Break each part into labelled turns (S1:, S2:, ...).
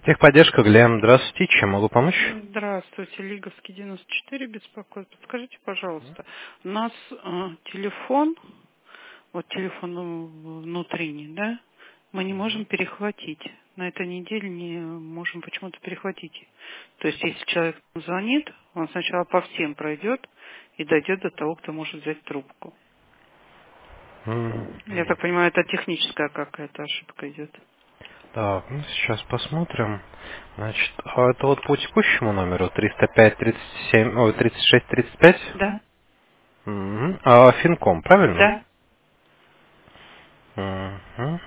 S1: Техподдержка, Глеб. Здравствуйте. Чем могу помочь?
S2: Здравствуйте, Лиговский 94 беспокоит. Подскажите, пожалуйста, у нас телефон, вот телефон внутренний, да, мы не можем перехватить. На этой неделе не можем почему-то перехватить. То есть, если человек звонит, он сначала по всем пройдет и дойдет до того, кто может взять трубку. Я
S1: Мгм.
S2: так понимаю, это техническая какая-то ошибка идет.
S1: Так, ну сейчас посмотрим. Значит, а это вот по текущему номеру 305 37, ой, 36 35?
S2: Да?
S1: Мгм. А Финком, правильно?
S2: Да?
S1: Мгм.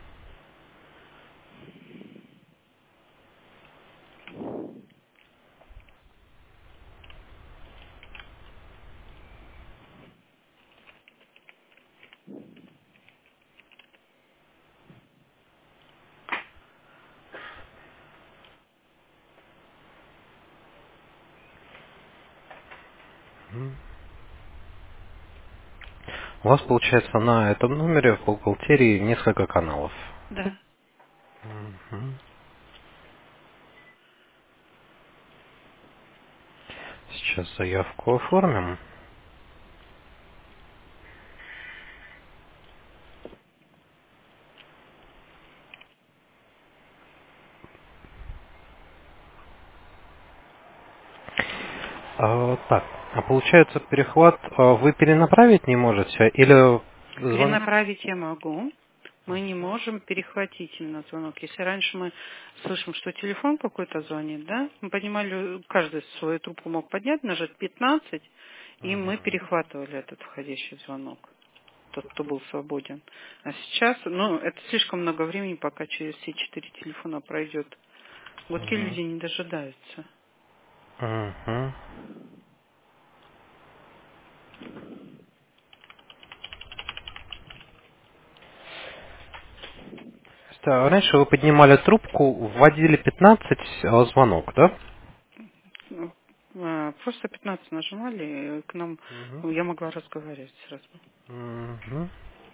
S1: У вас получается на этом номере в бухгалтерии несколько каналов.
S2: Да.
S1: Мгм. Сейчас заявку оформим. Так, а получается перехват вы перенаправить не можете или звонок?
S2: Перенаправить я могу. Мы не можем перехватить именно звонок. Если раньше мы слышим, что телефон какой-то звонит, да, мы понимали, каждый свою трубку мог поднять, нажать 15, и мы перехватывали этот входящий звонок, тот, кто был свободен. А сейчас, ну, это слишком много времени, пока через все 4 телефона пройдет. Вот те
S1: Мгм.
S2: люди не дожидаются.
S1: Мгм. Раньше вы поднимали трубку, вводили 15, звонок, да?
S2: Ну, просто 15 нажимали, и к нам,
S1: Мгм.
S2: ну, я могла разговаривать сразу.
S1: Мгм.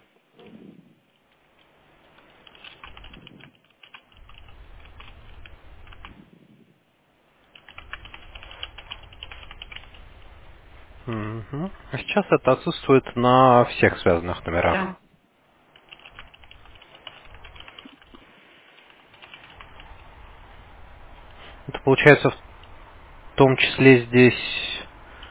S1: Мгм. А сейчас это отсутствует на всех связанных
S2: Да.
S1: номерах. Это получается в том числе здесь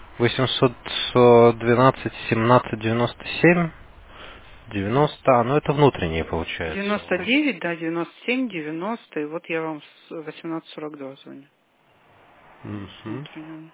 S1: 812 17 97 90, но это внутренние получается.
S2: 99, да, 97, 90, и вот я вам с 18:42 звоню. С
S1: Мгм.
S2: внутреннего.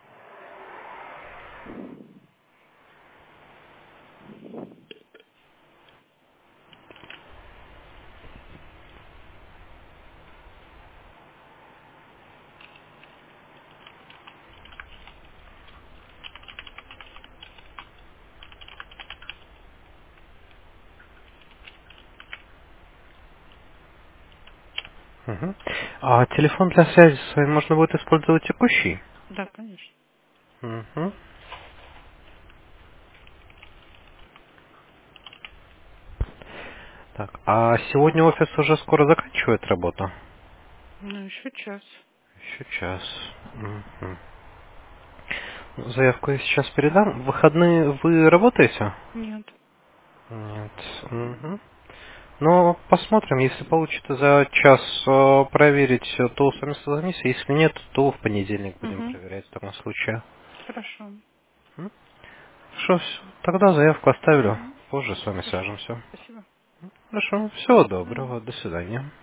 S1: Мгм. А телефон для связи с вами можно будет использовать текущий?
S2: Да, конечно.
S1: Мгм. Так, а сегодня офис уже скоро заканчивает работу?
S2: Ну, еще час.
S1: Еще час. Мгм. Заявку я сейчас передам. В выходные вы работаете?
S2: Нет.
S1: Нет. Мгм. Ну, посмотрим, если получится за час проверить, то с вами созвонимся. Если нет, то в понедельник будем
S2: Угу.
S1: проверять в таком случае.
S2: Хорошо.
S1: М? Хорошо, тогда заявку оставлю.
S2: Угу.
S1: Позже с вами
S2: Хорошо.
S1: свяжемся.
S2: Спасибо.
S1: Хорошо, всего
S2: Мгм.
S1: доброго, до свидания.